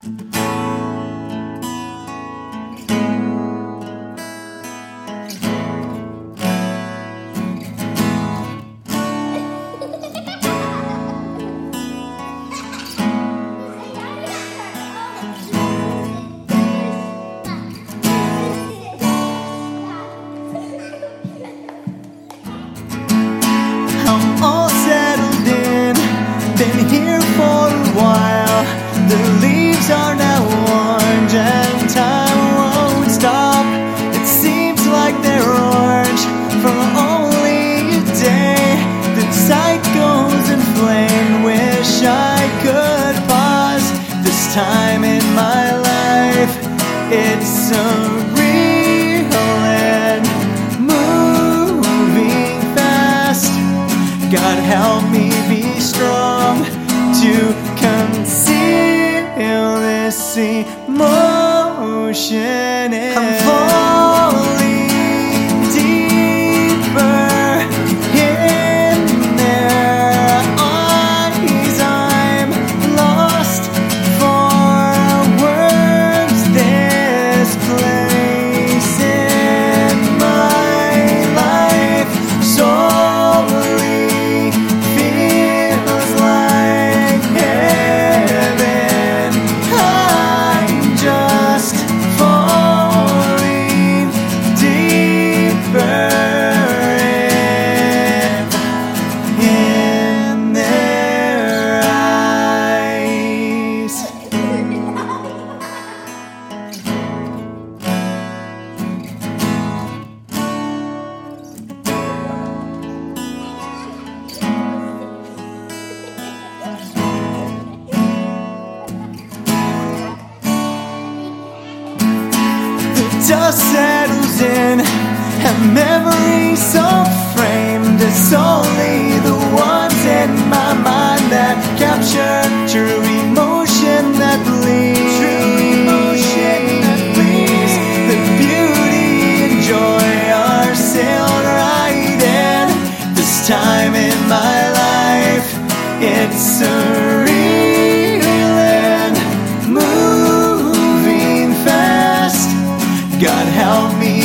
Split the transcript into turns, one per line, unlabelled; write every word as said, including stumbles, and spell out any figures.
All settled in, been here for a while. The leaves are now orange and time won't stop. It seems like they're orange for only a day. The sight goes in flame, wish I could pause. This time in my life, it's surreal and moving fast. God help me be strong to conceal this emotion. I'm falling deeper in their eyes. I'm lost for words. This place in my life solely dust settles in, and memories so framed. It's only the ones in my mind that capture true emotion that bleeds. True emotion that bleeds. The beauty and joy are sailed right in. This time in my life, it's surreal and moving fast. God help me